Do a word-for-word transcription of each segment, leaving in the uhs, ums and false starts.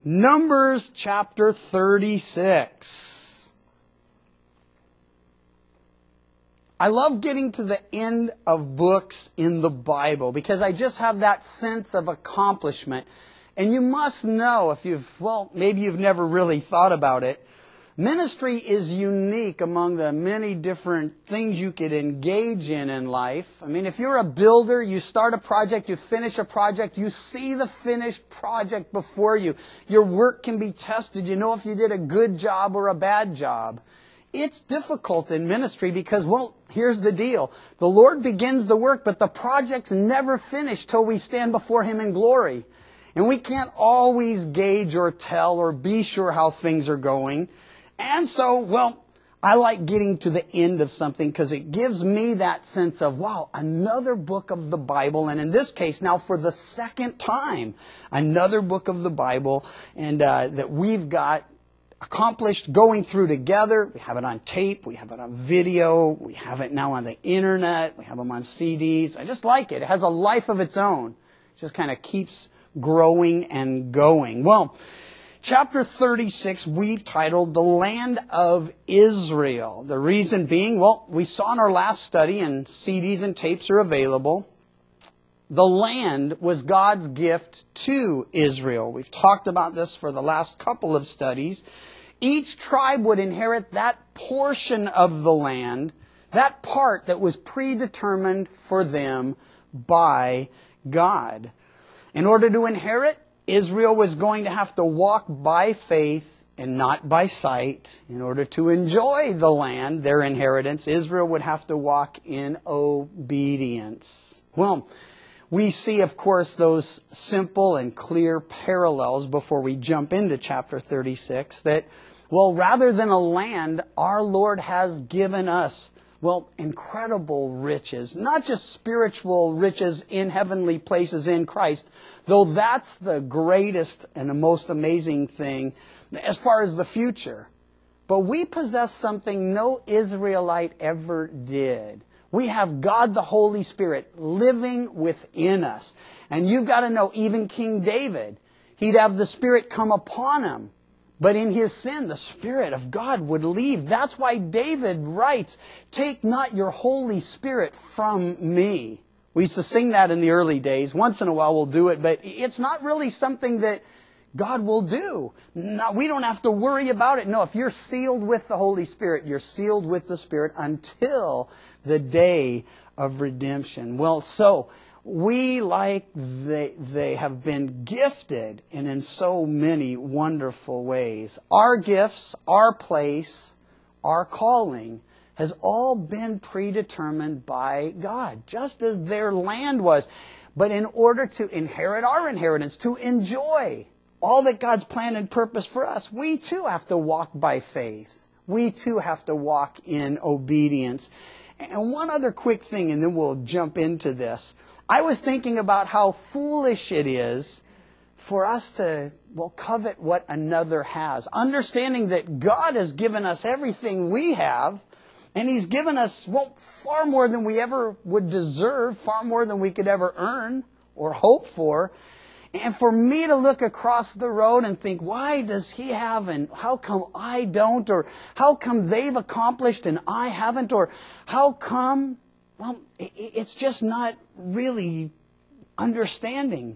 Numbers chapter thirty-six. I love getting to the end of books in the Bible because I just have that sense of accomplishment. And you must know, if you've, well, maybe you've never really thought about it, ministry is unique among the many different things you could engage in in life. I mean, if you're a builder, you start a project, you finish a project, you see the finished project before you. Your work can be tested. You know if you did a good job or a bad job. It's difficult in ministry because, well, here's the deal. The Lord begins the work, but the project's never finished till we stand before Him in glory. And we can't always gauge or tell or be sure how things are going. And so, well, I like getting to the end of something because it gives me that sense of, wow, another book of the Bible. And in this case, now for the second time, another book of the Bible and uh, that we've got accomplished going through together. We have it on tape. We have it on video. We have it now on the internet. We have them on C Ds. I just like it. It has a life of its own. It just kind of keeps growing and going. Well, chapter thirty-six, we've titled The Land of Israel. The reason being, well, we saw in our last study, and C Ds and tapes are available, the land was God's gift to Israel. We've talked about this for the last couple of studies. Each tribe would inherit that portion of the land, that part that was predetermined for them by God. In order to inherit, Israel was going to have to walk by faith and not by sight. In order to enjoy the land, their inheritance, Israel would have to walk in obedience. Well, we see, of course, those simple and clear parallels before we jump into chapter thirty-six that, well, rather than a land, our Lord has given us, well, incredible riches. Not just spiritual riches in heavenly places in Christ, though that's the greatest and the most amazing thing as far as the future. But we possess something no Israelite ever did. We have God the Holy Spirit living within us. And you've got to know, even King David, he'd have the Spirit come upon him. But in his sin, the Spirit of God would leave. That's why David writes, "Take not your Holy Spirit from me." We used to sing that in the early days. Once in a while we'll do it, but it's not really something that God will do. No, we don't have to worry about it. No, if you're sealed with the Holy Spirit, you're sealed with the Spirit until the day of redemption. Well, so we, like they, they have been gifted and in so many wonderful ways. Our gifts, our place, our calling has all been predetermined by God, just as their land was. But in order to inherit our inheritance, to enjoy all that God's planned and purpose for us, we too have to walk by faith. We too have to walk in obedience. And one other quick thing, and then we'll jump into this. I was thinking about how foolish it is for us to, well, covet what another has. Understanding that God has given us everything we have, and He's given us, well, far more than we ever would deserve, far more than we could ever earn or hope for. And for me to look across the road and think, why does he have and how come I don't? Or how come they've accomplished and I haven't? Or how come? Well, it's just not really understanding.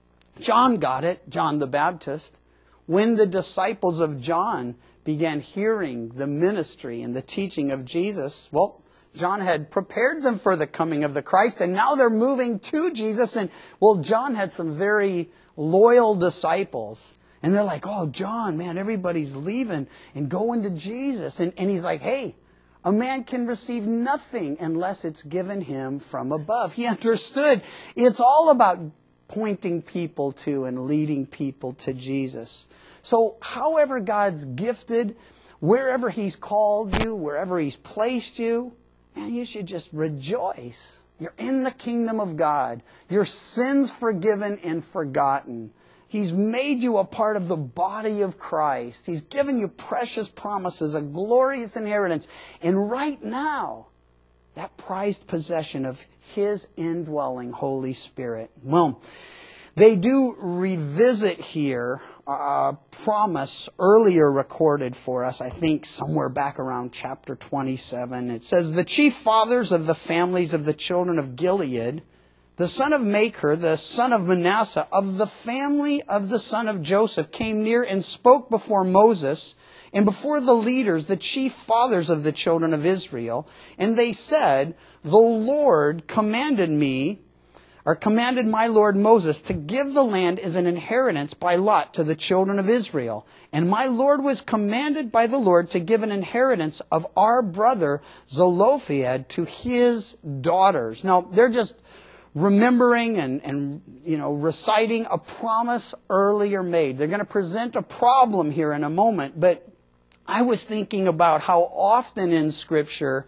John got it, John the Baptist. When the disciples of John began hearing the ministry and the teaching of Jesus, well, John had prepared them for the coming of the Christ, and now they're moving to Jesus. And, well, John had some very loyal disciples. And they're like, oh, John, man, everybody's leaving and going to Jesus. And, and he's like, hey, a man can receive nothing unless it's given him from above. He understood it's all about pointing people to and leading people to Jesus. So however God's gifted, wherever He's called you, wherever He's placed you, and you should just rejoice. You're in the kingdom of God. Your sins forgiven and forgotten. He's made you a part of the body of Christ. He's given you precious promises, a glorious inheritance. And right now, that prized possession of His indwelling Holy Spirit. Well, they do revisit here uh, promise earlier recorded for us, I think somewhere back around chapter twenty-seven. It says, "The chief fathers of the families of the children of Gilead, the son of Machir, the son of Manasseh, of the family of the son of Joseph, came near and spoke before Moses and before the leaders, the chief fathers of the children of Israel. And they said, the Lord commanded me, or commanded my Lord Moses, to give the land as an inheritance by lot to the children of Israel. And my Lord was commanded by the Lord to give an inheritance of our brother Zelophehad to his daughters." Now, they're just remembering and, and, you know, reciting a promise earlier made. They're going to present a problem here in a moment, but I was thinking about how often in Scripture,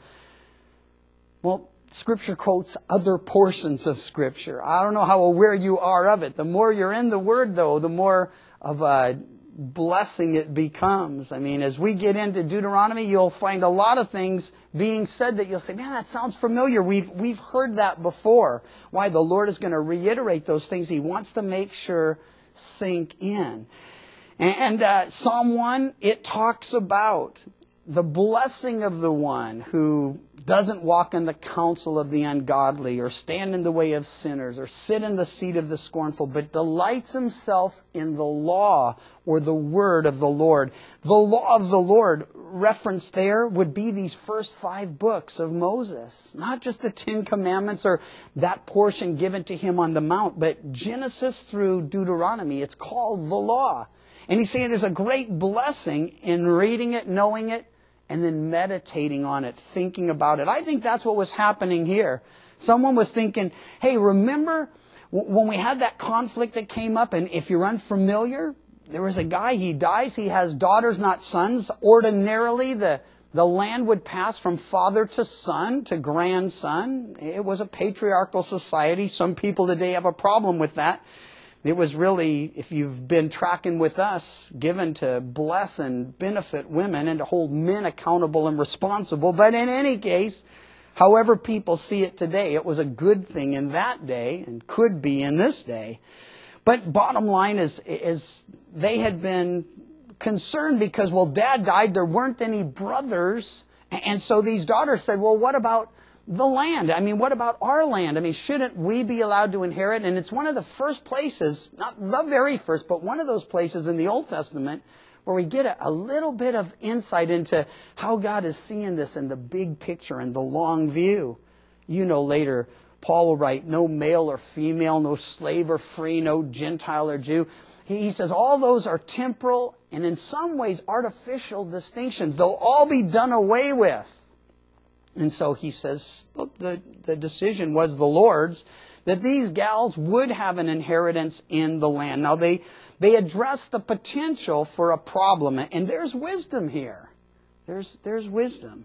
well, Scripture quotes other portions of Scripture. I don't know how aware you are of it. The more you're in the Word, though, the more of a blessing it becomes. I mean, as we get into Deuteronomy, you'll find a lot of things being said that you'll say, man, that sounds familiar. We've, we've heard that before. Why? The Lord is going to reiterate those things. He wants to make sure sink in. And uh, Psalm one, it talks about the blessing of the one who doesn't walk in the counsel of the ungodly or stand in the way of sinners or sit in the seat of the scornful, but delights himself in the law or the word of the Lord. The law of the Lord referenced there would be these first five books of Moses. Not just the Ten Commandments or that portion given to him on the Mount, but Genesis through Deuteronomy. It's called the law. And he's saying there's a great blessing in reading it, knowing it, and then meditating on it, thinking about it. I think that's what was happening here. Someone was thinking, hey, remember when we had that conflict that came up? And if you're unfamiliar, there was a guy, he dies, he has daughters, not sons. Ordinarily, the, the land would pass from father to son to grandson. It was a patriarchal society. Some people today have a problem with that. It was really, if you've been tracking with us, given to bless and benefit women and to hold men accountable and responsible. But in any case, however people see it today, it was a good thing in that day and could be in this day. But bottom line is, is they had been concerned because, well, dad died, there weren't any brothers. And so these daughters said, well, what about the land? I mean, what about our land? I mean, shouldn't we be allowed to inherit? And it's one of the first places, not the very first, but one of those places in the Old Testament where we get a, a little bit of insight into how God is seeing this in the big picture and the long view. You know, later, Paul will write, no male or female, no slave or free, no Gentile or Jew. He, he says all those are temporal and in some ways artificial distinctions. They'll all be done away with. And so he says, look, the, the decision was the Lord's, that these gals would have an inheritance in the land. Now, they, they address the potential for a problem, and there's wisdom here. There's, there's wisdom.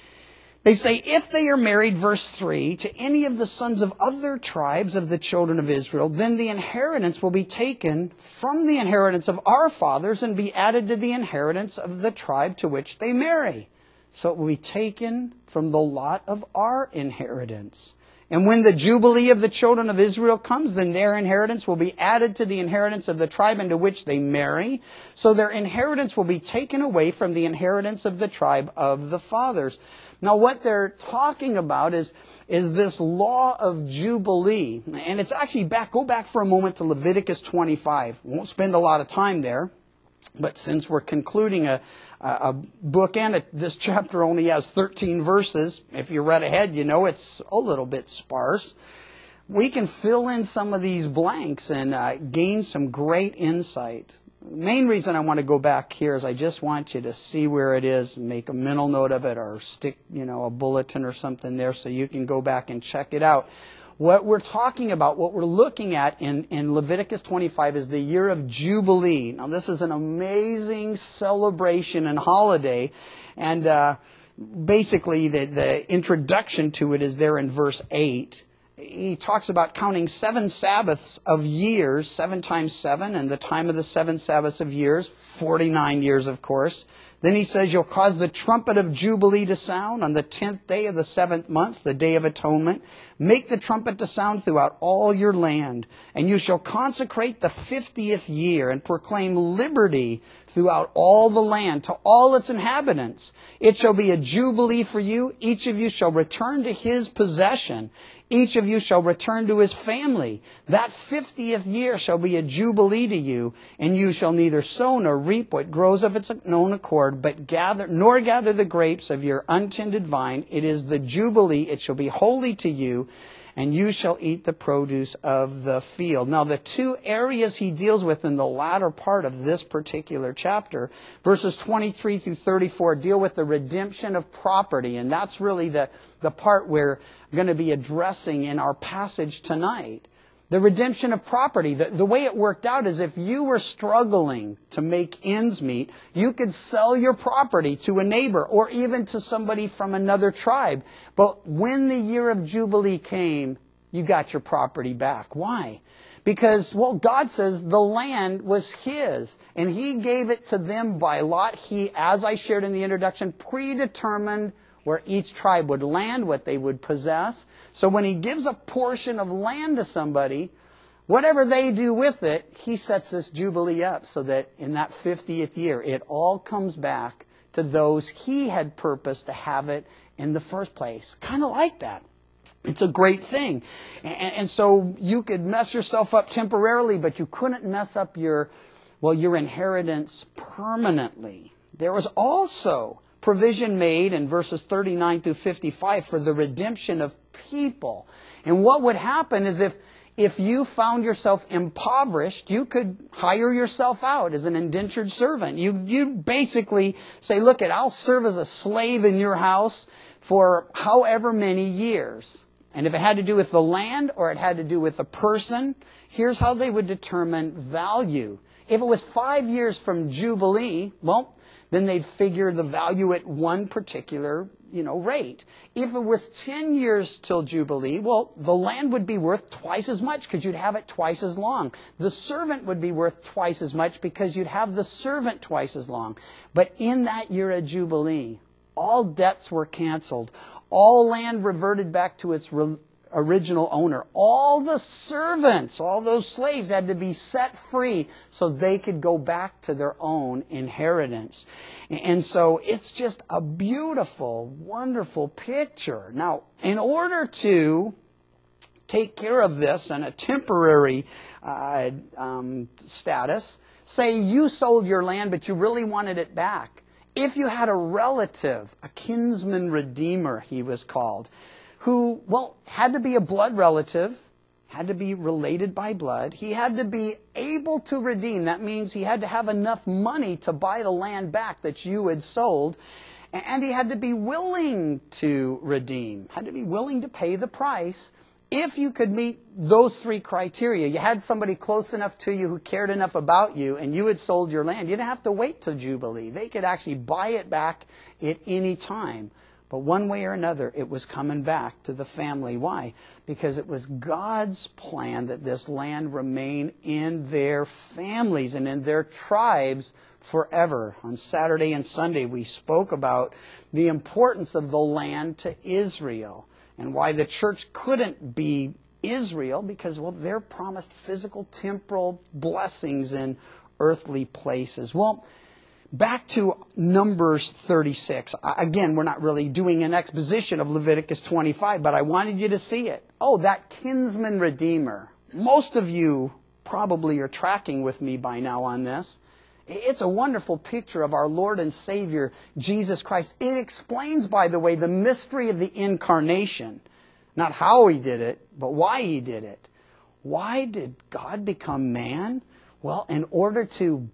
They say, if they are married, verse three, to any of the sons of other tribes of the children of Israel, then the inheritance will be taken from the inheritance of our fathers and be added to the inheritance of the tribe to which they marry. So it will be taken from the lot of our inheritance. And when the Jubilee of the children of Israel comes, then their inheritance will be added to the inheritance of the tribe into which they marry. So their inheritance will be taken away from the inheritance of the tribe of the fathers. Now what they're talking about is, is this law of Jubilee. And it's actually back, go back for a moment to Leviticus twenty-five. We won't spend a lot of time there. But since we're concluding a, a book and it, this chapter only has thirteen verses, if you read ahead, you know it's a little bit sparse. We can fill in some of these blanks and uh, gain some great insight. The main reason I want to go back here is I just want you to see where it is and make a mental note of it or stick, you know, a bulletin or something there so you can go back and check it out. What we're talking about, what we're looking at in, in Leviticus twenty-five is the year of Jubilee. Now, this is an amazing celebration and holiday. And uh, basically, the, the introduction to it is there in verse eight. he talks about counting seven Sabbaths of years, seven times seven, and the time of the seven Sabbaths of years, forty-nine years, of course. Then he says, you'll cause the trumpet of Jubilee to sound on the tenth day of the seventh month, the Day of Atonement. Make the trumpet to sound throughout all your land. And you shall consecrate the fiftieth year and proclaim liberty throughout all the land to all its inhabitants. It shall be a jubilee for you. Each of you shall return to his possession. Each of you shall return to his family. That fiftieth year shall be a jubilee to you, and you shall neither sow nor reap what grows of its own accord, but gather, nor gather the grapes of your untended vine. It is the jubilee. It shall be holy to you, and you shall eat the produce of the field. Now, the two areas he deals with in the latter part of this particular chapter, verses twenty-three through thirty-four, deal with the redemption of property. And that's really the, the part we're going to be addressing in our passage tonight. The redemption of property. The, the way it worked out is if you were struggling to make ends meet, you could sell your property to a neighbor or even to somebody from another tribe. But when the year of Jubilee came, you got your property back. Why? Because, well, God says the land was his, and he gave it to them by lot. He, as I shared in the introduction, predetermined where each tribe would land, what they would possess. So when he gives a portion of land to somebody, whatever they do with it, he sets this jubilee up so that in that fiftieth year, it all comes back to those he had purposed to have it in the first place. Kind of like that. It's a great thing. And, and so you could mess yourself up temporarily, but you couldn't mess up your, well, your inheritance permanently. There was also provision made in verses thirty-nine through fifty-five for the redemption of people. And what would happen is if, if you found yourself impoverished, you could hire yourself out as an indentured servant. You, you basically say, look, it, I'll serve as a slave in your house for however many years. And if it had to do with the land or it had to do with a person, here's how they would determine value. If it was five years from Jubilee, well, then they'd figure the value at one particular, you know, rate. If it was ten years till Jubilee, well, the land would be worth twice as much because you'd have it twice as long. The servant would be worth twice as much because you'd have the servant twice as long. But in that year of Jubilee, all debts were canceled. All land reverted back to its re- original owner. All the servants, all those slaves had to be set free so they could go back to their own inheritance. And so it's just a beautiful, wonderful picture. Now, in order to take care of this in a temporary uh, um, status, say you sold your land but you really wanted it back. If you had a relative, a kinsman redeemer, he was called, who, well, had to be a blood relative, had to be related by blood. He had to be able to redeem. That means he had to have enough money to buy the land back that you had sold. And he had to be willing to redeem, had to be willing to pay the price. If you could meet those three criteria, you had somebody close enough to you who cared enough about you, and you had sold your land, you didn't have to wait till Jubilee. They could actually buy it back at any time. But one way or another, it was coming back to the family. Why? Because it was God's plan that this land remain in their families and in their tribes forever. On Saturday and Sunday, we spoke about the importance of the land to Israel and why the church couldn't be Israel because, well, they're promised physical, temporal blessings in earthly places. Well, back to Numbers thirty-six. Again, we're not really doing an exposition of Leviticus twenty-five, but I wanted you to see it. Oh, that kinsman redeemer. Most of you probably are tracking with me by now on this. It's a wonderful picture of our Lord and Savior, Jesus Christ. It explains, by the way, the mystery of the incarnation. Not how he did it, but why he did it. Why did God become man? Well, in order to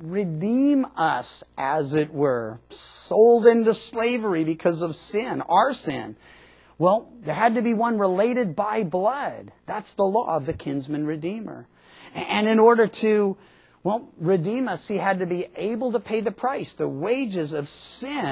redeem us, as it were, sold into slavery because of sin, our sin. Well, there had to be one related by blood. That's the law of the kinsman redeemer. And in order to, well, redeem us, he had to be able to pay the price. The wages of sin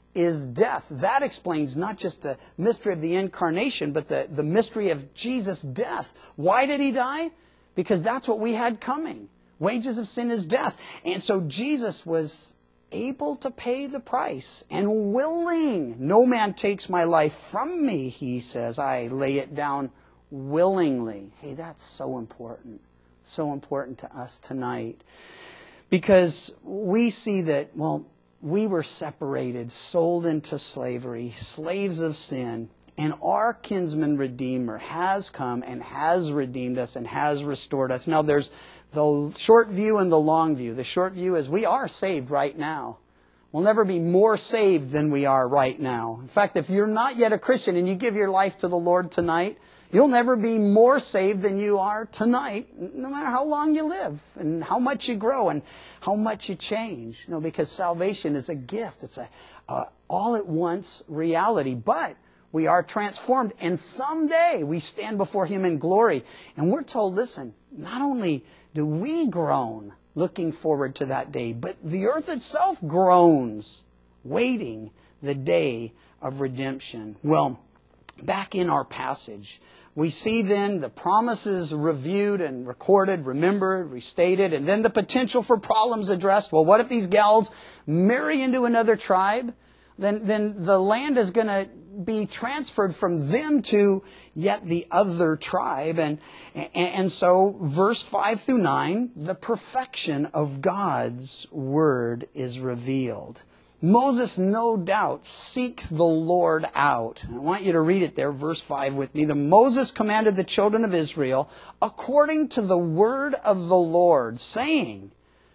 is death. That explains not just the mystery of the incarnation, but the, the mystery of Jesus' death. Why did he die? Because that's what we had coming. Wages of sin is death. And so Jesus was able to pay the price and willing. No man takes my life from me, he says. I lay it down willingly. Hey, that's so important. So important to us tonight. Because we see that, well, we were separated, sold into slavery, slaves of sin, and our kinsman redeemer has come and has redeemed us and has restored us. Now there's the short view and the long view. The short view is we are saved right now. We'll never be more saved than we are right now. In fact, if you're not yet a Christian and you give your life to the Lord tonight, you'll never be more saved than you are tonight, no matter how long you live and how much you grow and how much you change. You know, because salvation is a gift. It's a, a all-at-once reality. But we are transformed, and someday we stand before Him in glory. And we're told, listen, not only do we groan looking forward to that day, but the earth itself groans, waiting the day of redemption. Well, back in our passage, we see then the promises reviewed and recorded, remembered, restated, and then the potential for problems addressed. Well, what if these gals marry into another tribe? Then, then the land is going to be transferred from them to yet the other tribe. And, and, and so verse five through nine, the perfection of God's word is revealed. Moses, no doubt, seeks the Lord out. I want you to read it there, verse five with me. The Moses commanded the children of Israel according to the word of the Lord, saying,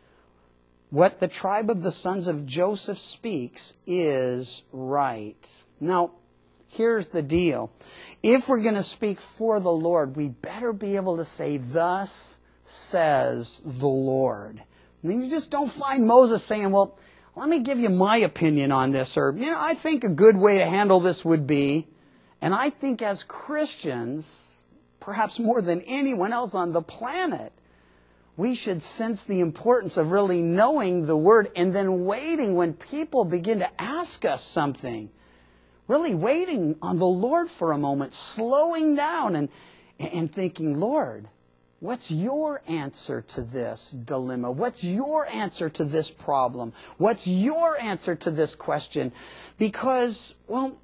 what the tribe of the sons of Joseph speaks is right. Now, here's the deal. If we're going to speak for the Lord, we better be able to say, thus says the Lord. I mean, you just don't find Moses saying, well, let me give you my opinion on this. Or, you know, I think a good way to handle this would be, and I think as Christians, perhaps more than anyone else on the planet, we should sense the importance of really knowing the Word and then waiting when people begin to ask us something. Really waiting on the Lord for a moment, slowing down and, and thinking, Lord, what's your answer to this dilemma? What's your answer to this problem? What's your answer to this question? Because, well,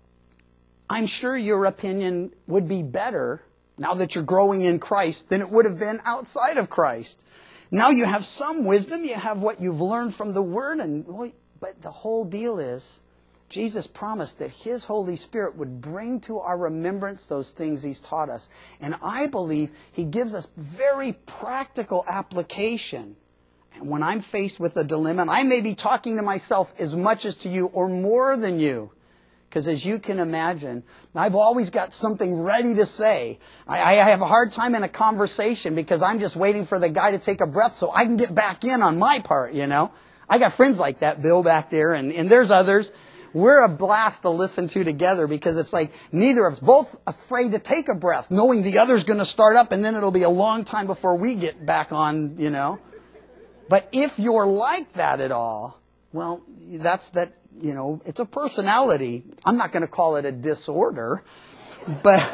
I'm sure your opinion would be better now that you're growing in Christ than it would have been outside of Christ. Now you have some wisdom, you have what you've learned from the Word, and but the whole deal is, Jesus promised that His Holy Spirit would bring to our remembrance those things He's taught us. And I believe He gives us very practical application. And when I'm faced with a dilemma, and I may be talking to myself as much as to you or more than you, because as you can imagine, I've always got something ready to say. I, I have a hard time in a conversation because I'm just waiting for the guy to take a breath so I can get back in on my part, you know. I got friends like that, Bill back there, and, and there's others. We're a blast to listen to together because it's like neither of us, both afraid to take a breath, knowing the other's going to start up and then it'll be a long time before we get back on, you know. But if you're like that at all, well, that's that, you know, it's a personality. I'm not going to call it a disorder, but,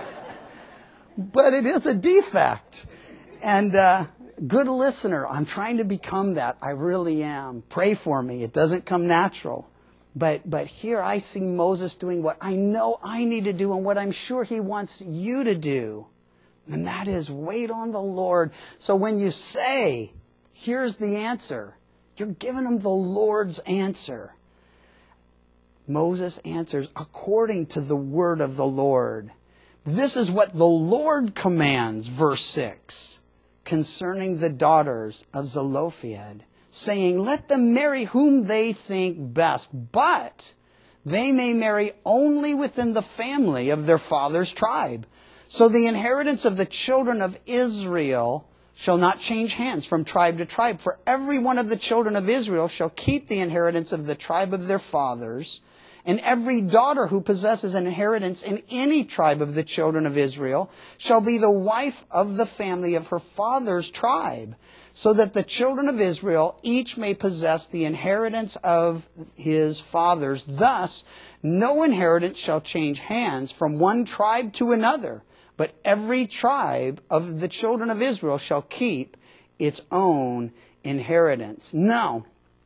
but it is a defect. And, uh, good listener. I'm trying to become that. I really am. Pray for me. It doesn't come natural. But but here I see Moses doing what I know I need to do and what I'm sure he wants you to do. And that is wait on the Lord. So when you say, here's the answer, you're giving him the Lord's answer. Moses answers according to the word of the Lord. This is what the Lord commands, verse six, concerning the daughters of Zelophehad, saying, let them marry whom they think best, but they may marry only within the family of their father's tribe. So the inheritance of the children of Israel shall not change hands from tribe to tribe. For every one of the children of Israel shall keep the inheritance of the tribe of their fathers, And every daughter who possesses an inheritance in any tribe of the children of Israel shall be the wife of the family of her father's tribe, so that the children of Israel each may possess the inheritance of his fathers. Thus, no inheritance shall change hands from one tribe to another, but every tribe of the children of Israel shall keep its own inheritance. Now,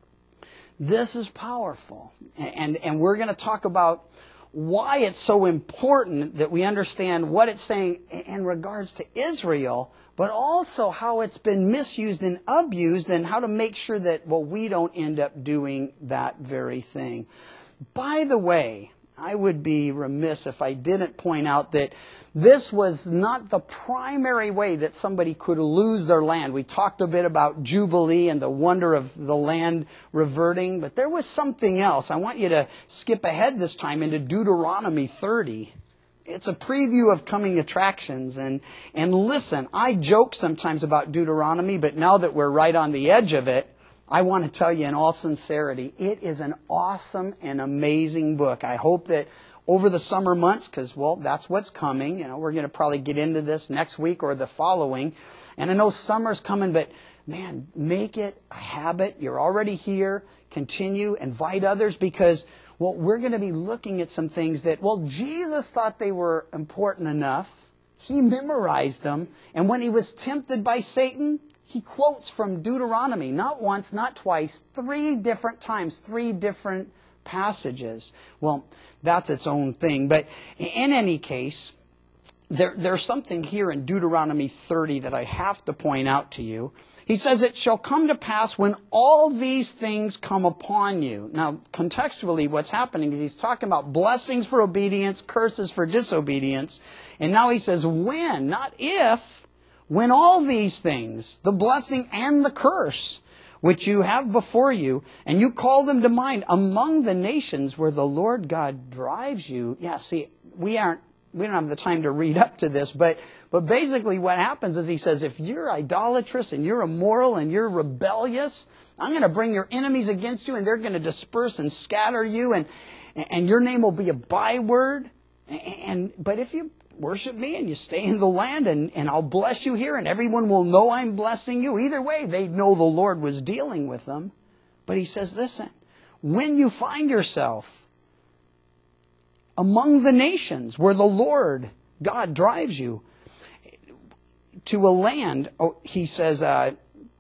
this is powerful. And, and we're going to talk about why it's so important that we understand what it's saying in regards to Israel, but also how it's been misused and abused, and how to make sure that, well, we don't end up doing that very thing. By the way, I would be remiss if I didn't point out that this was not the primary way that somebody could lose their land. We talked a bit about Jubilee and the wonder of the land reverting, but there was something else. I want you to skip ahead this time into Deuteronomy thirty. It's a preview of coming attractions. And, and listen, I joke sometimes about Deuteronomy, but now that we're right on the edge of it, I want to tell you in all sincerity, it is an awesome and amazing book. I hope that over the summer months, because, well, that's what's coming. You know, we're going to probably get into this next week or the following. And I know summer's coming, but, man, make it a habit. You're already here. Continue. Invite others, because, well, we're going to be looking at some things that, well, Jesus thought they were important enough. He memorized them. And when he was tempted by Satan, he quotes from Deuteronomy, not once, not twice, three different times, three different passages. Well, that's its own thing. But in any case, there, there's something here in Deuteronomy thirty that I have to point out to you. He says, "It shall come to pass when all these things come upon you." Now, contextually, what's happening is he's talking about blessings for obedience, curses for disobedience. And now he says, when, not if, when all these things, the blessing and the curse, which you have before you, and you call them to mind among the nations where the Lord God drives you. Yeah, see, we aren't, we don't have the time to read up to this, but, but basically what happens is he says, if you're idolatrous and you're immoral and you're rebellious, I'm going to bring your enemies against you, and they're going to disperse and scatter you, and, and your name will be a byword. And, but if you worship me and you stay in the land, and, and I'll bless you here, and everyone will know I'm blessing you. Either way, they know the Lord was dealing with them. But he says, listen, when you find yourself among the nations where the Lord God drives you to a land, oh, he says, uh,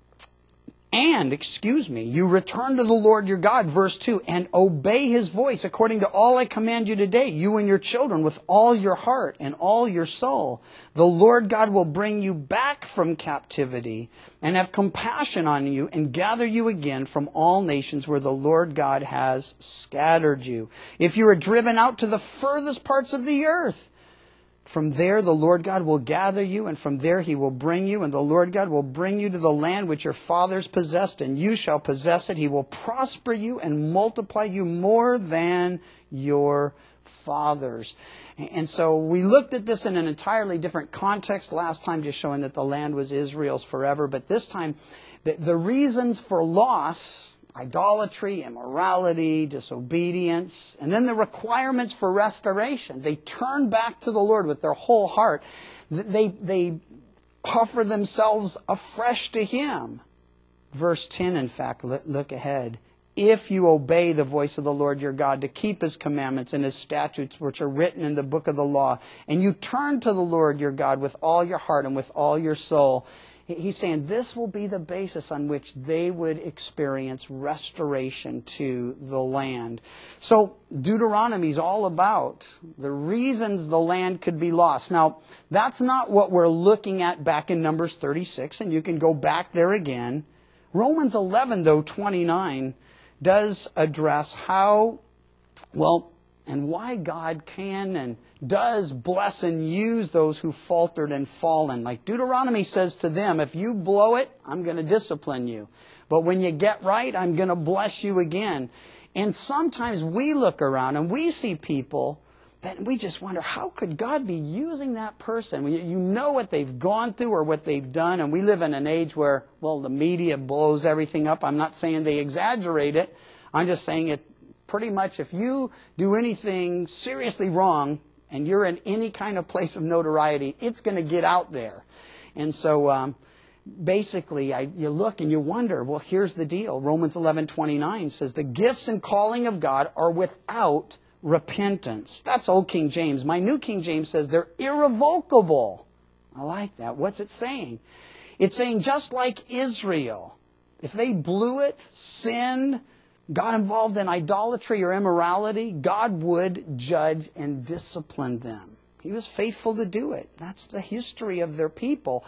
and, excuse me, you return to the Lord your God, verse two, and obey his voice according to all I command you today, you and your children, with all your heart and all your soul. The Lord God will bring you back from captivity and have compassion on you and gather you again from all nations where the Lord God has scattered you. If you are driven out to the furthest parts of the earth, from there the Lord God will gather you, and from there he will bring you, and the Lord God will bring you to the land which your fathers possessed, and you shall possess it. He will prosper you and multiply you more than your fathers. And so we looked at this in an entirely different context last time, just showing that the land was Israel's forever. But this time, the, the reasons for loss, idolatry, immorality, disobedience, and then the requirements for restoration. They turn back to the Lord with their whole heart. They, they offer themselves afresh to him. Verse ten, in fact, look ahead. If you obey the voice of the Lord your God to keep his commandments and his statutes which are written in the book of the law, and you turn to the Lord your God with all your heart and with all your soul, he's saying this will be the basis on which they would experience restoration to the land. So Deuteronomy is all about the reasons the land could be lost. Now, that's not what we're looking at back in Numbers thirty-six, and you can go back there again. Romans eleven, though, twenty-nine, does address how, well, and why God can and does bless and use those who faltered and fallen. Like Deuteronomy says to them, if you blow it, I'm going to discipline you. But when you get right, I'm going to bless you again. And sometimes we look around and we see people that we just wonder, how could God be using that person? You know what they've gone through or what they've done. And we live in an age where, well, the media blows everything up. I'm not saying they exaggerate it. I'm just saying it pretty much if you do anything seriously wrong and you're in any kind of place of notoriety, it's going to get out there. And so um, basically I, you look and you wonder, well, here's the deal. Romans eleven twenty-nine says, the gifts and calling of God are without repentance. That's Old King James. My New King James says they're irrevocable. I like that. What's it saying? It's saying just like Israel, if they blew it, sinned, got involved in idolatry or immorality, God would judge and discipline them. He was faithful to do it. That's the history of their people.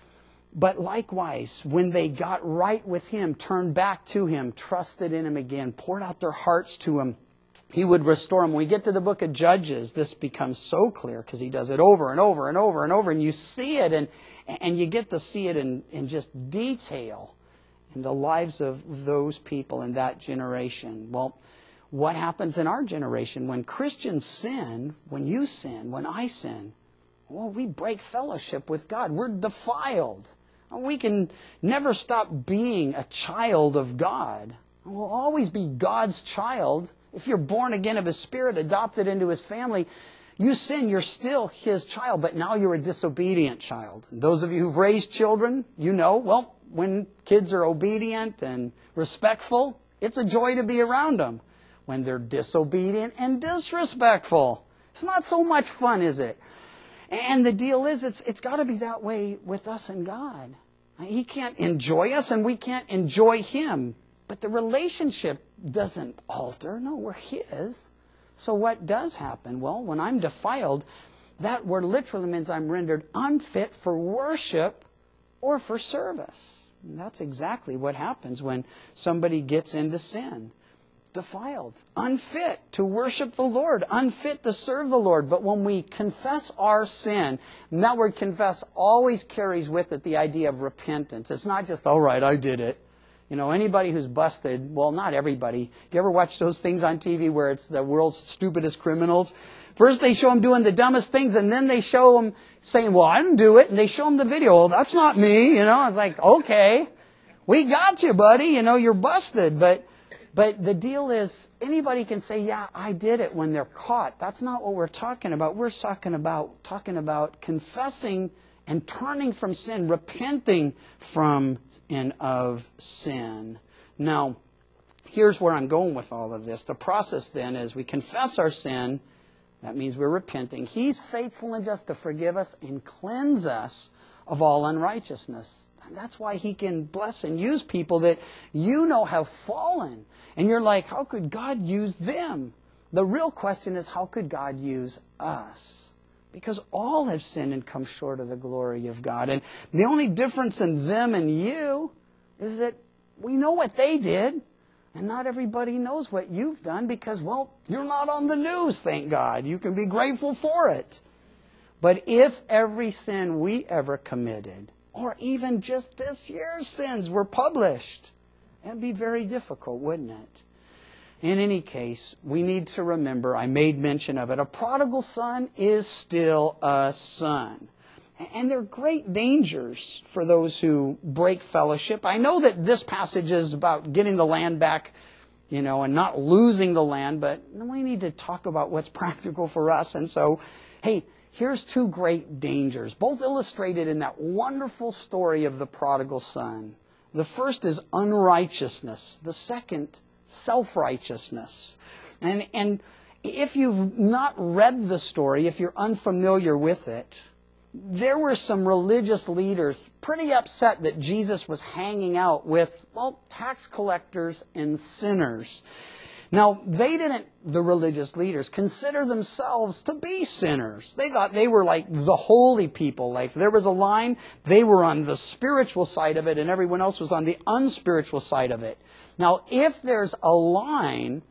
But likewise, when they got right with Him, turned back to Him, trusted in Him again, poured out their hearts to Him, He would restore them. When we get to the book of Judges, this becomes so clear because He does it over and over and over and over. And you see it and, and you get to see it in, in just detail in the lives of those people in that generation. Well, what happens in our generation when Christians sin, when you sin, when I sin? Well, we break fellowship with God. We're defiled. We can never stop being a child of God. We'll always be God's child. If you're born again of His Spirit, adopted into His family, you sin, you're still His child, but now you're a disobedient child. And those of you who've raised children, you know, well, when kids are obedient and respectful, it's a joy to be around them. When they're disobedient and disrespectful, it's not so much fun, is it? And the deal is, it's it's got to be that way with us and God. He can't enjoy us and we can't enjoy Him. But the relationship doesn't alter. No, we're His. So what does happen? Well, when I'm defiled, that word literally means I'm rendered unfit for worship or for service. And that's exactly what happens when somebody gets into sin. Defiled, unfit to worship the Lord, unfit to serve the Lord. But when we confess our sin, and that word confess always carries with it the idea of repentance. It's not just, all right, I did it. You know, anybody who's busted, well, not everybody. You ever watch those things on T V where it's the world's stupidest criminals? First they show them doing the dumbest things, and then they show them saying, well, I didn't do it. And they show them the video. Well, that's not me. You know, I was like, okay, we got you, buddy. You know, you're busted. But But the deal is, anybody can say, yeah, I did it when they're caught. That's not what we're talking about. We're talking about talking about confessing and turning from sin, repenting from and of sin. Now, here's where I'm going with all of this. The process then is we confess our sin. That means we're repenting. He's faithful and just to forgive us and cleanse us of all unrighteousness. And that's why He can bless and use people that you know have fallen. And you're like, how could God use them? The real question is, how could God use us? Because all have sinned and come short of the glory of God. And the only difference in them and you is that we know what they did. And not everybody knows what you've done because, well, you're not on the news, thank God. You can be grateful for it. But if every sin we ever committed, or even just this year's sins, were published, it'd be very difficult, wouldn't it? In any case, we need to remember, I made mention of it, a prodigal son is still a son. And there are great dangers for those who break fellowship. I know that this passage is about getting the land back, you know, and not losing the land, but we need to talk about what's practical for us. And so, hey, here's two great dangers, both illustrated in that wonderful story of the prodigal son. The first is unrighteousness. The second, self-righteousness. And, and if you've not read the story, if you're unfamiliar with it, there were some religious leaders pretty upset that Jesus was hanging out with, well, tax collectors and sinners. Now, they didn't, the religious leaders, consider themselves to be sinners. They thought they were like the holy people. Like if there was a line, they were on the spiritual side of it and everyone else was on the unspiritual side of it. Now, if there's a line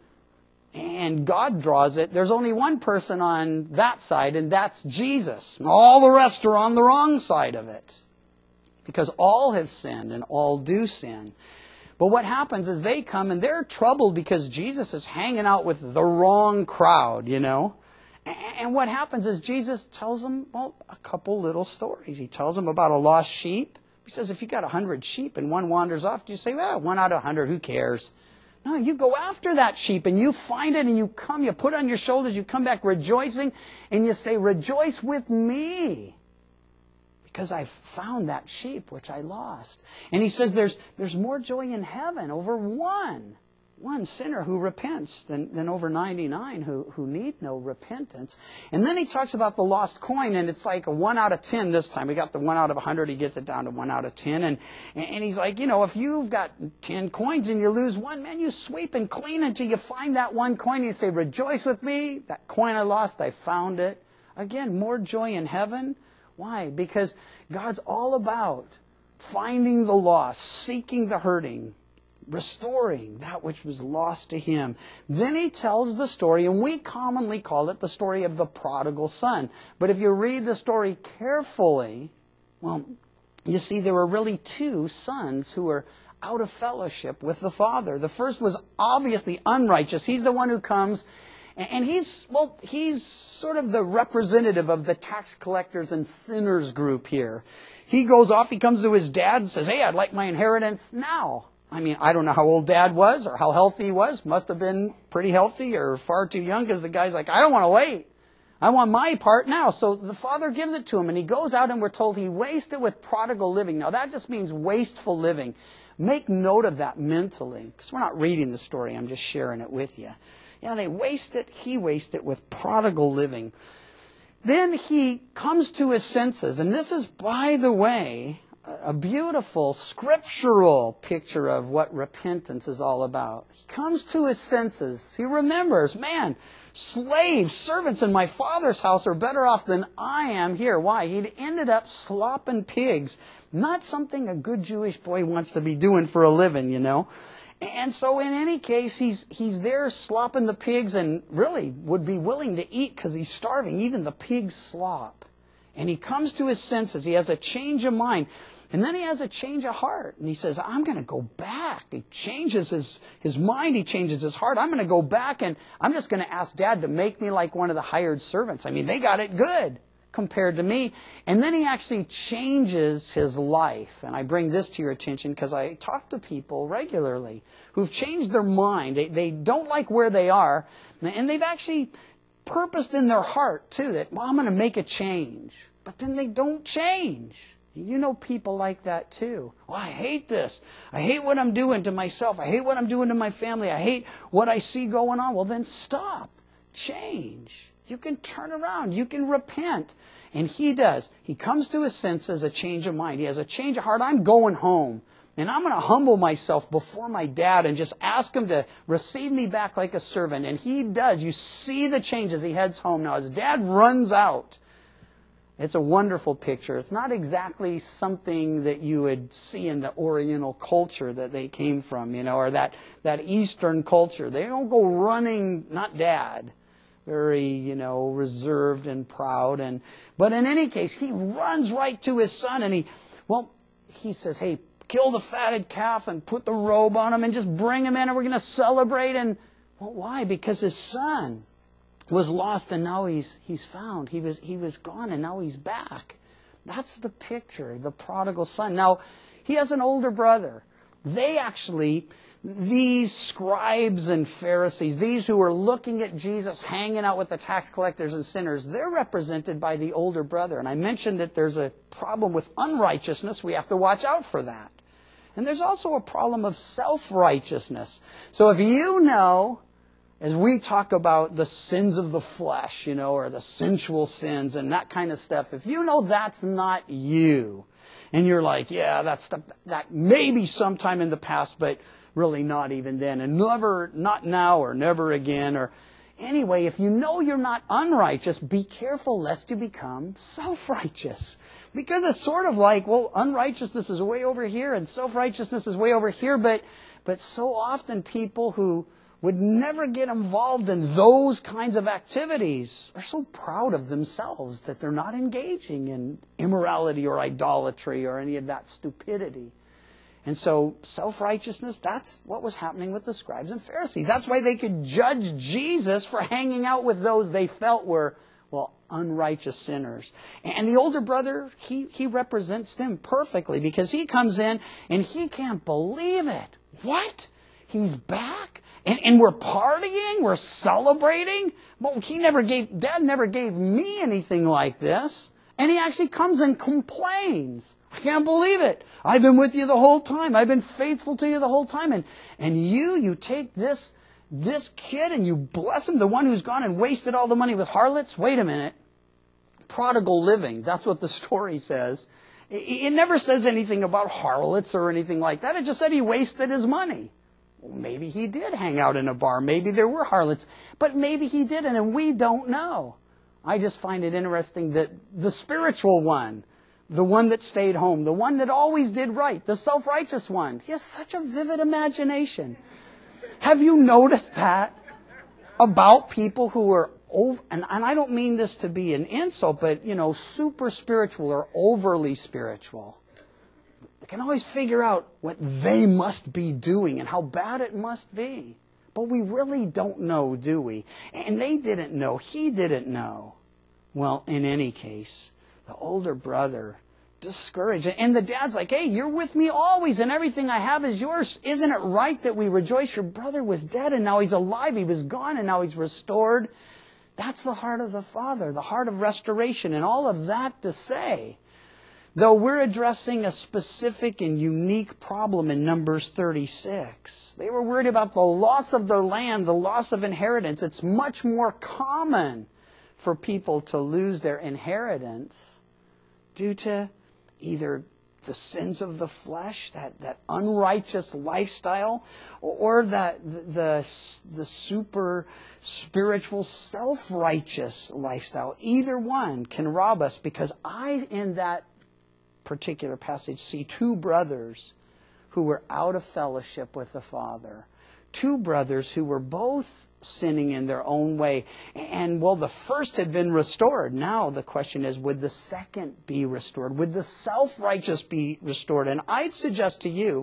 and God draws it, there's only one person on that side, and that's Jesus. All the rest are on the wrong side of it. Because all have sinned and all do sin. But what happens is they come and they're troubled because Jesus is hanging out with the wrong crowd, you know. And what happens is Jesus tells them, well, a couple little stories. He tells them about a lost sheep. He says, if you got a hundred sheep and one wanders off, do you say, well, one out of a hundred, who cares? No, you go after that sheep and you find it and you come, you put it on your shoulders, you come back rejoicing and you say, rejoice with me because I found that sheep which I lost. And he says there's, there's more joy in heaven over one. One sinner who repents than, than over ninety-nine who, who need no repentance. And then he talks about the lost coin, and it's like a one out of ten this time. We got the one out of a hundred, he gets it down to one out of ten. And, and he's like, you know, if you've got ten coins and you lose one, man, you sweep and clean until you find that one coin. And you say, rejoice with me. That coin I lost, I found it. Again, more joy in heaven. Why? Because God's all about finding the lost, seeking the hurting, restoring that which was lost to him. Then he tells the story, and we commonly call it the story of the prodigal son. But if you read the story carefully, well, you see there were really two sons who were out of fellowship with the father. The first was obviously unrighteous. He's the one who comes, and he's, well, he's sort of the representative of the tax collectors and sinners group here. He goes off, he comes to his dad and says, hey, I'd like my inheritance now. I mean, I don't know how old Dad was or how healthy he was. Must have been pretty healthy or far too young, because the guy's like, I don't want to wait. I want my part now. So the father gives it to him, and he goes out, and we're told he wasted with prodigal living. Now that just means wasteful living. Make note of that mentally, because we're not reading the story. I'm just sharing it with you. You know, they waste it. He wasted with prodigal living. Then he comes to his senses, and this is, by the way, a beautiful scriptural picture of what repentance is all about. He comes to his senses. He remembers, man, slaves, servants in my father's house are better off than I am here. Why? He'd ended up slopping pigs. Not something a good Jewish boy wants to be doing for a living, you know. And so in any case, he's he's there slopping the pigs and really would be willing to eat because he's starving, even the pig's slop. And he comes to his senses. He has a change of mind. And then he has a change of heart. And he says, I'm going to go back. He changes his, his mind. He changes his heart. I'm going to go back and I'm just going to ask Dad to make me like one of the hired servants. I mean, they got it good compared to me. And then he actually changes his life. And I bring this to your attention because I talk to people regularly who've changed their mind. They, they don't like where they are. And they've actually purposed in their heart, too, that, well, I'm going to make a change. But then they don't change. You know people like that too. Well, I hate this. I hate what I'm doing to myself. I hate what I'm doing to my family. I hate what I see going on. Well, then stop. Change. You can turn around. You can repent. And he does. He comes to his senses, a change of mind. He has a change of heart. I'm going home. And I'm going to humble myself before my dad and just ask him to receive me back like a servant. And he does. You see the change as he heads home. Now, his dad runs out. It's a wonderful picture. It's not exactly something that you would see in the Oriental culture that they came from, you know, or that, that Eastern culture. They don't go running, not Dad, very, you know, reserved and proud. And but in any case, he runs right to his son and he, well, he says, hey, kill the fatted calf and put the robe on him and just bring him in and we're going to celebrate. And well, why? Because his son was lost and now he's he's found. He was he was gone and now he's back. That's the picture, the prodigal son. Now, he has an older brother. They actually, these scribes and Pharisees, these who are looking at Jesus hanging out with the tax collectors and sinners, they're represented by the older brother. And I mentioned that there's a problem with unrighteousness. We have to watch out for that. And there's also a problem of self-righteousness. So if you know, as we talk about the sins of the flesh, you know, or the sensual sins and that kind of stuff, if you know that's not you, and you're like, yeah, that's stuff that maybe sometime in the past, but really not even then, and never, not now or never again, or anyway, if you know you're not unrighteous, be careful lest you become self-righteous. Because it's sort of like, well, unrighteousness is way over here and self-righteousness is way over here, but but so often people who would never get involved in those kinds of activities are so proud of themselves that they're not engaging in immorality or idolatry or any of that stupidity. And so self-righteousness, that's what was happening with the scribes and Pharisees. That's why they could judge Jesus for hanging out with those they felt were, well, unrighteous sinners. And the older brother, he, he represents them perfectly because he comes in and he can't believe it. What? He's back? And, and we're partying, we're celebrating. Well, he never gave, Dad never gave me anything like this. And he actually comes and complains. I can't believe it. I've been with you the whole time. I've been faithful to you the whole time. And, and you, you take this, this kid and you bless him, the one who's gone and wasted all the money with harlots. Wait a minute. Prodigal living. That's what the story says. It, it never says anything about harlots or anything like that. It just said he wasted his money. Well, maybe he did hang out in a bar. Maybe there were harlots. But maybe he didn't, and we don't know. I just find it interesting that the spiritual one, the one that stayed home, the one that always did right, the self-righteous one, he has such a vivid imagination. Have you noticed that about people who are over, and, and I don't mean this to be an insult, but, you know, super spiritual or overly spiritual. They can always figure out what they must be doing and how bad it must be. But we really don't know, do we? And they didn't know. He didn't know. Well, in any case, the older brother, discouraged. And the dad's like, hey, you're with me always and everything I have is yours. Isn't it right that we rejoice? Your brother was dead and now he's alive. He was gone and now he's restored. That's the heart of the Father, the heart of restoration, and all of that to say. Though we're addressing a specific and unique problem in Numbers thirty-six. They were worried about the loss of their land, the loss of inheritance. It's much more common for people to lose their inheritance due to either the sins of the flesh, that, that unrighteous lifestyle, or the, the, the super spiritual self-righteous lifestyle. Either one can rob us, because I, in that particular passage, see two brothers who were out of fellowship with the Father. Two brothers who were both sinning in their own way. And, well, the first had been restored. Now the question is, would the second be restored? Would the self-righteous be restored? And I'd suggest to you,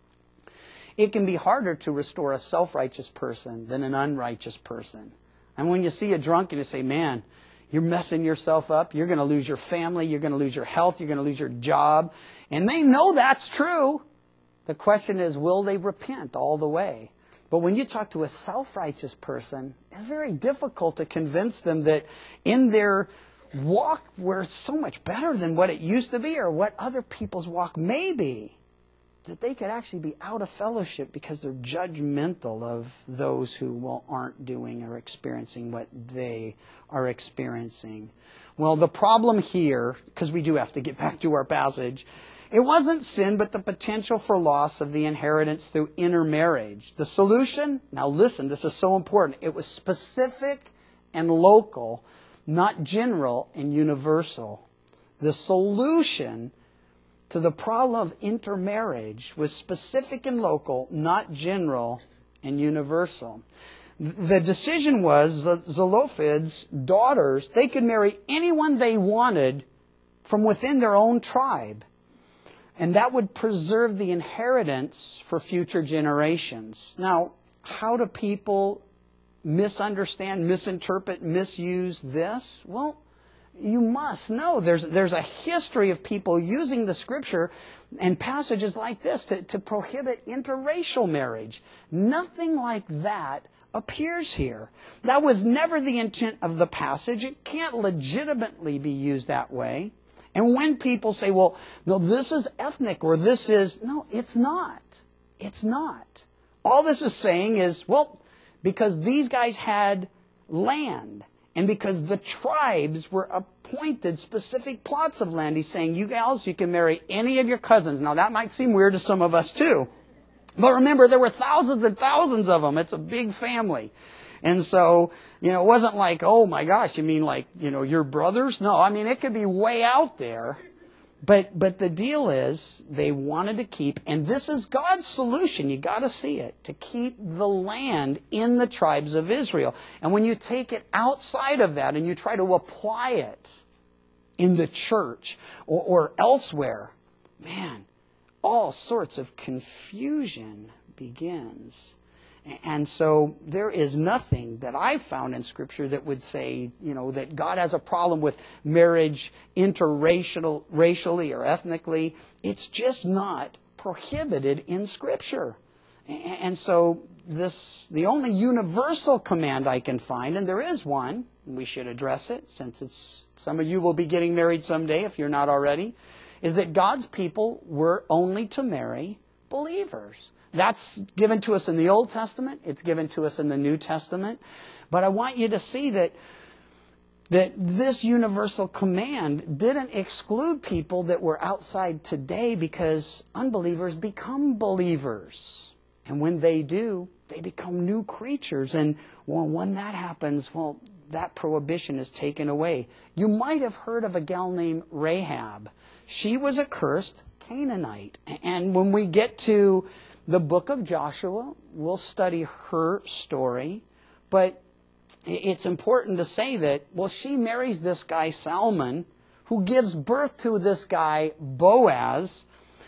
it can be harder to restore a self-righteous person than an unrighteous person. And when you see a drunk and you say, man, you're messing yourself up. You're going to lose your family. You're going to lose your health. You're going to lose your job. And they know that's true. The question is, will they repent all the way? But when you talk to a self-righteous person, it's very difficult to convince them that in their walk, where it's so much better than what it used to be or what other people's walk may be, that they could actually be out of fellowship because they're judgmental of those who well, aren't doing or experiencing what they are experiencing. Well, the problem here, because we do have to get back to our passage, it wasn't sin, but the potential for loss of the inheritance through intermarriage. The solution, now listen, this is so important. It was specific and local, not general and universal. The solution to the problem of intermarriage was specific and local, not general and universal. The decision was Zelophehad's daughters, they could marry anyone they wanted from within their own tribe. And that would preserve the inheritance for future generations. Now, how do people misunderstand, misinterpret, misuse this? Well, you must know there's, there's a history of people using the Scripture and passages like this to, to prohibit interracial marriage. Nothing like that appears here. That was never the intent of the passage. It can't legitimately be used that way. And when people say, well, no, this is ethnic or this is, no, it's not. It's not. All this is saying is, well, because these guys had land and because the tribes were appointed specific plots of land, he's saying, you gals, you can marry any of your cousins. Now, that might seem weird to some of us too. But remember, there were thousands and thousands of them. It's a big family. And so, you know, it wasn't like, oh my gosh, you mean like, you know, your brothers? No, I mean, it could be way out there. But but the deal is, they wanted to keep, and this is God's solution, you got to see it, to keep the land in the tribes of Israel. And when you take it outside of that and you try to apply it in the church or, or elsewhere, man, all sorts of confusion begins. And so there is nothing that I've found in Scripture that would say, you know, that God has a problem with marriage interracial, racially or ethnically. It's just not prohibited in Scripture. And so this, the only universal command I can find, and there is one, and we should address it since it's, some of you will be getting married someday if you're not already, is that God's people were only to marry believers. That's given to us in the Old Testament. It's given to us in the New Testament. But I want you to see that that this universal command didn't exclude people that were outside today, because unbelievers become believers. And when they do, they become new creatures. And well, when that happens, well, that prohibition is taken away. You might have heard of a gal named Rahab. She was a cursed Canaanite. And when we get to the book of Joshua, we'll study her story. But it's important to say that, well, she marries this guy Salmon, who gives birth to this guy Boaz.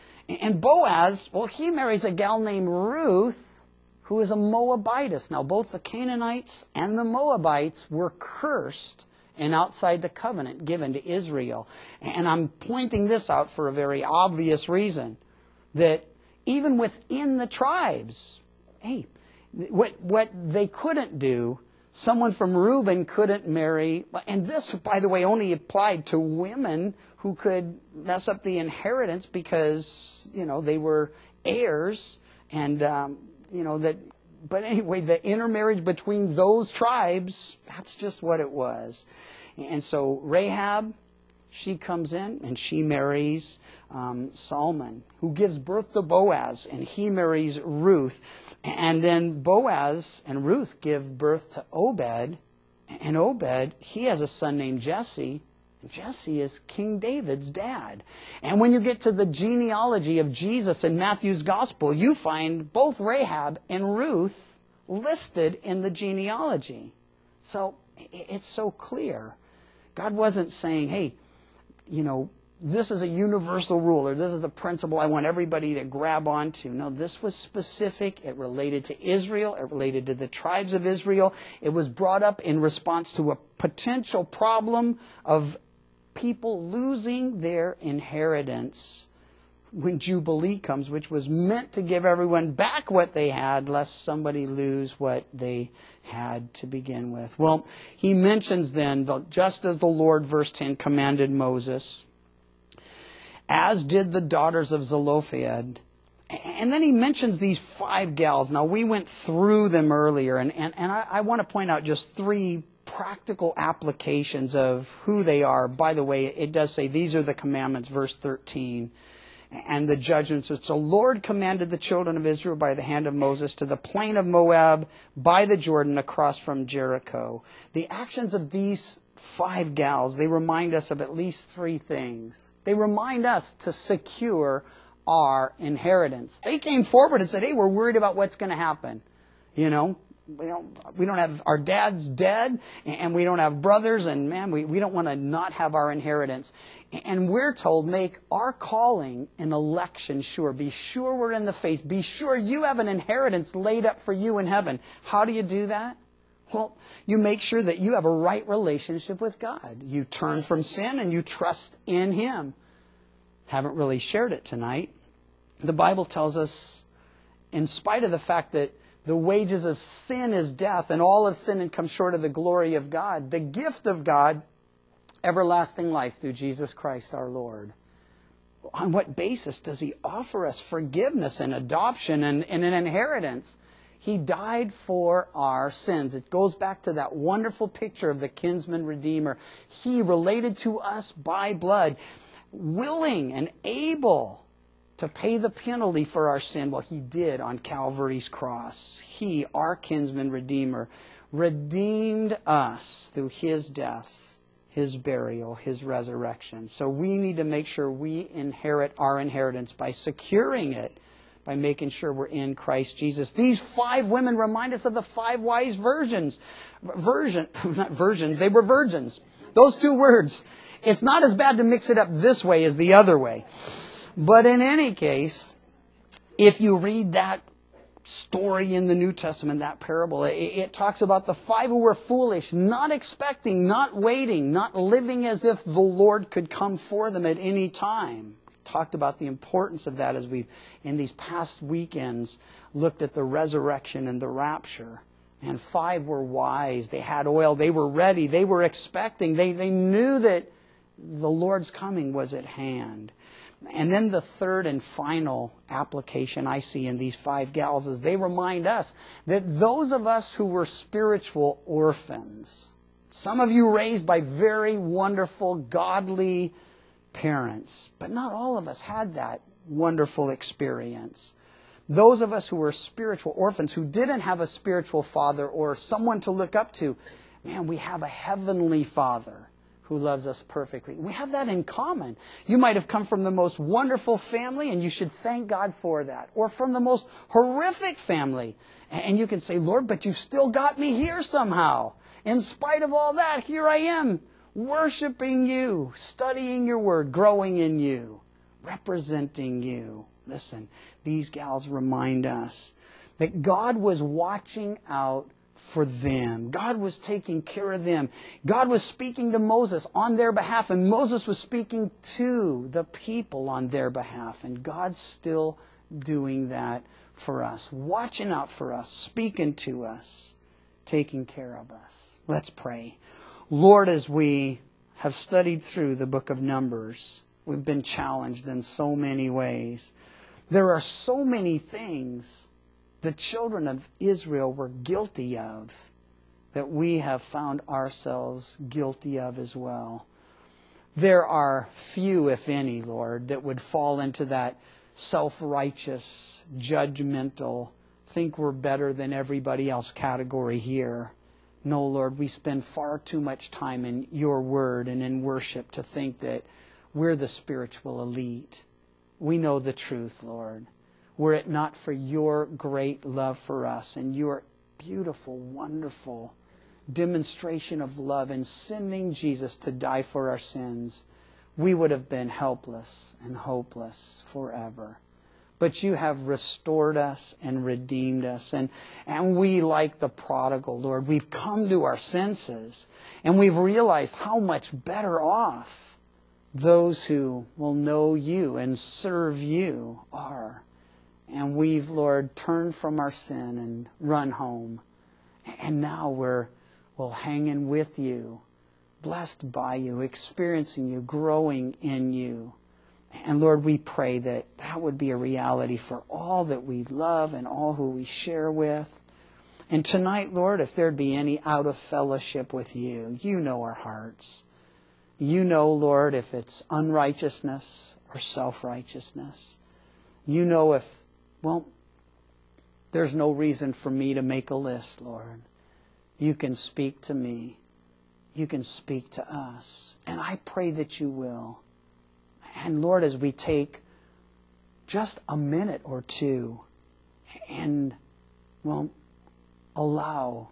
And Boaz, well, he marries a gal named Ruth, who is a Moabitess. Now, both the Canaanites and the Moabites were cursed and outside the covenant given to Israel. And I'm pointing this out for a very obvious reason, that even within the tribes, hey, what, what they couldn't do, someone from Reuben couldn't marry, and this, by the way, only applied to women who could mess up the inheritance because, you know, they were heirs, and, um, you know, that, but anyway, the intermarriage between those tribes, that's just what it was. And so Rahab, she comes in and she marries um, Salmon, who gives birth to Boaz, and he marries Ruth. And then Boaz and Ruth give birth to Obed. And Obed, he has a son named Jesse. Jesse is King David's dad. And when you get to the genealogy of Jesus in Matthew's Gospel, you find both Rahab and Ruth listed in the genealogy. So it's so clear. God wasn't saying, hey, you know, this is a universal rule, or this is a principle I want everybody to grab onto. No, this was specific. It related to Israel. It related to the tribes of Israel. It was brought up in response to a potential problem of people losing their inheritance when Jubilee comes, which was meant to give everyone back what they had, lest somebody lose what they had to begin with. Well, he mentions then, just as the Lord, verse ten, commanded Moses, as did the daughters of Zelophehad. And then he mentions these five gals. Now, we went through them earlier, and, and, and I, I want to point out just three practical applications of who they are. By the way, it does say these are the commandments, verse thirteen, and the judgments which the Lord commanded the children of Israel by the hand of Moses to the plain of Moab by the Jordan across from Jericho. The actions of these five gals, they remind us of at least three things. They remind us to secure our inheritance. They came forward and said, hey, we're worried about what's going to happen. You know, we don't, we don't have, our dad's dead, and we don't have brothers, and man, we, we don't want to not have our inheritance. And we're told, make our calling and election sure. Be sure we're in the faith. Be sure you have an inheritance laid up for you in heaven. How do you do that? Well, you make sure that you have a right relationship with God. You turn from sin and you trust in Him. Haven't really shared it tonight. The Bible tells us, in spite of the fact that the wages of sin is death, and all have sinned and come short of the glory of God, the gift of God, everlasting life through Jesus Christ our Lord. On what basis does He offer us forgiveness and adoption and, and an inheritance? He died for our sins. It goes back to that wonderful picture of the kinsman redeemer. He related to us by blood, willing and able to pay the penalty for our sin. Well, He did on Calvary's cross. He, our kinsman redeemer, redeemed us through His death, His burial, His resurrection. So we need to make sure we inherit our inheritance by securing it, by making sure we're in Christ Jesus. These five women remind us of the five wise virgins. Virgin, not virgins, they were virgins. Those two words. It's not as bad to mix it up this way as the other way. But in any case, if you read that story in the New Testament, that parable, it, it talks about the five who were foolish, not expecting, not waiting, not living as if the Lord could come for them at any time. It talked about the importance of that as we've, in these past weekends, looked at the resurrection and the rapture. And five were wise. They had oil. They were ready. They were expecting. They, they knew that the Lord's coming was at hand. And then the third and final application I see in these five gals is they remind us that those of us who were spiritual orphans, some of you raised by very wonderful, godly parents, but not all of us had that wonderful experience. Those of us who were spiritual orphans, who didn't have a spiritual father or someone to look up to, man, we have a heavenly Father who loves us perfectly. We have that in common. You might have come from the most wonderful family, and you should thank God for that. Or from the most horrific family. And you can say, Lord, but you've still got me here somehow. In spite of all that, here I am, worshiping you, studying your word, growing in you, representing you. Listen, these gals remind us that God was watching out for them. God was taking care of them. God was speaking to Moses on their behalf, and Moses was speaking to the people on their behalf. And God's still doing that for us, watching out for us, speaking to us, taking care of us. Let's pray. Lord, as we have studied through the book of Numbers, we've been challenged in so many ways. There are so many things the children of Israel were guilty of that we have found ourselves guilty of as well. There are few, if any, Lord, that would fall into that self-righteous, judgmental, think we're better than everybody else category here. No, Lord, we spend far too much time in your word and in worship to think that we're the spiritual elite. We know the truth, Lord. Were it not for your great love for us and your beautiful, wonderful demonstration of love in sending Jesus to die for our sins, we would have been helpless and hopeless forever. But you have restored us and redeemed us. And, and we, like the prodigal, Lord, we've come to our senses. And we've realized how much better off those who will know you and serve you are. And we've, Lord, turned from our sin and run home. And now we're, well, hanging with you, blessed by you, experiencing you, growing in you. And Lord, we pray that that would be a reality for all that we love and all who we share with. And tonight, Lord, if there'd be any out of fellowship with you, you know our hearts. You know, Lord, if it's unrighteousness or self-righteousness. You know if, well, there's no reason for me to make a list, Lord. You can speak to me. You can speak to us. And I pray that you will. And Lord, as we take just a minute or two and, well, allow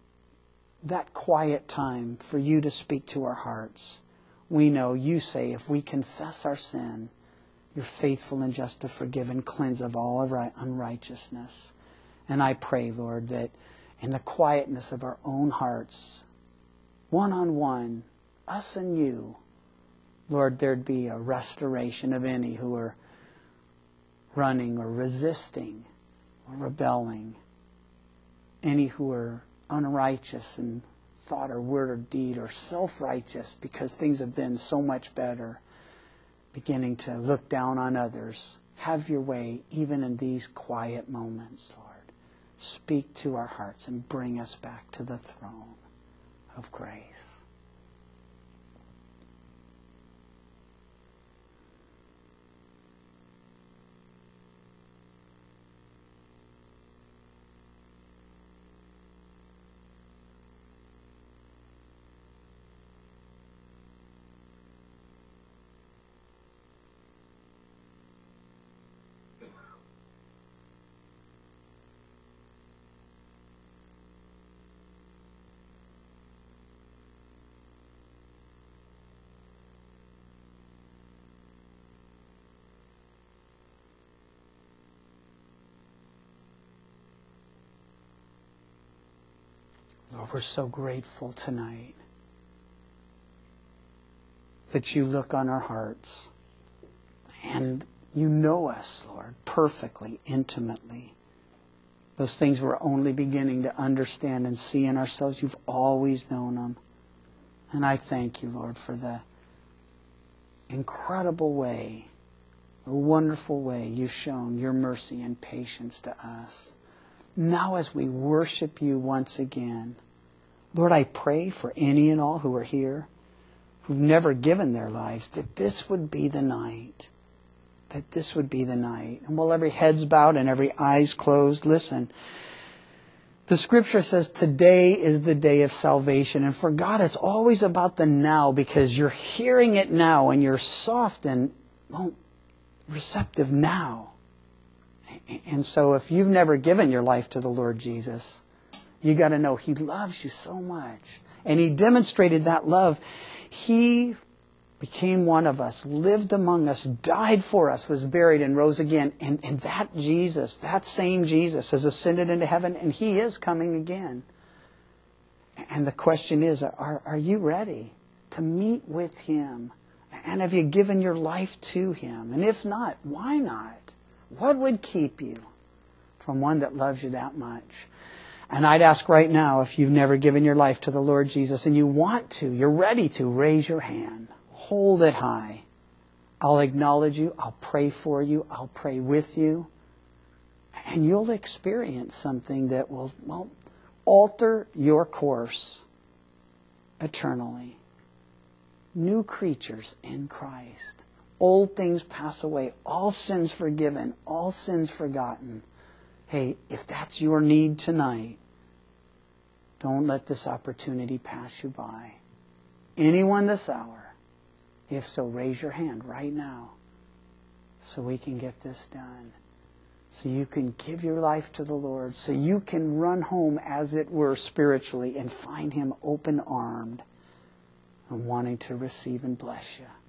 that quiet time for you to speak to our hearts, we know you say if we confess our sin, you're faithful and just to forgive and cleanse of all of our unrighteousness. And I pray, Lord, that in the quietness of our own hearts, one-on-one, us and you, Lord, there'd be a restoration of any who are running or resisting or rebelling. Any who are unrighteous in thought or word or deed or self-righteous because things have been so much better. Beginning to look down on others. Have your way even in these quiet moments, Lord. Speak to our hearts and bring us back to the throne of grace. Lord, we're so grateful tonight that you look on our hearts And you know us, Lord, perfectly, intimately. Those things we're only beginning to understand and see in ourselves, you've always known them. And I thank you, Lord, for the incredible way, the wonderful way you've shown your mercy and patience to us. Now as we worship you once again, Lord, I pray for any and all who are here, who've never given their lives, that this would be the night. That this would be the night. And while every head's bowed and every eye's closed, listen. The Scripture says today is the day of salvation. And for God, it's always about the now, because you're hearing it now and you're soft and well, receptive now. And so if you've never given your life to the Lord Jesus, you got to know He loves you so much. And He demonstrated that love. He became one of us, lived among us, died for us, was buried, and rose again. And, and that Jesus, that same Jesus, has ascended into heaven, and He is coming again. And the question is, are, are you ready to meet with Him? And have you given your life to Him? And if not, why not? What would keep you from one that loves you that much? And I'd ask right now, if you've never given your life to the Lord Jesus and you want to, you're ready to, raise your hand. Hold it high. I'll acknowledge you. I'll pray for you. I'll pray with you. And you'll experience something that will, well, alter your course eternally. New creatures in Christ. Old things pass away. All sins forgiven. All sins forgotten. Hey, if that's your need tonight, don't let this opportunity pass you by. Anyone this hour? If so, raise your hand right now so we can get this done. So you can give your life to the Lord. So you can run home, as it were, spiritually and find Him open-armed and wanting to receive and bless you.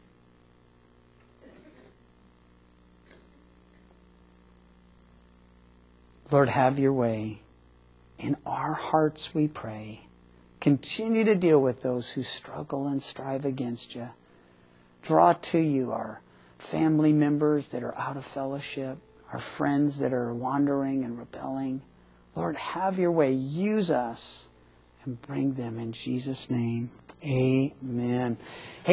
Lord, have your way. In our hearts we pray. Continue to deal with those who struggle and strive against you. Draw to you our family members that are out of fellowship, our friends that are wandering and rebelling. Lord, have your way. Use us and bring them in Jesus' name. Amen. Hey,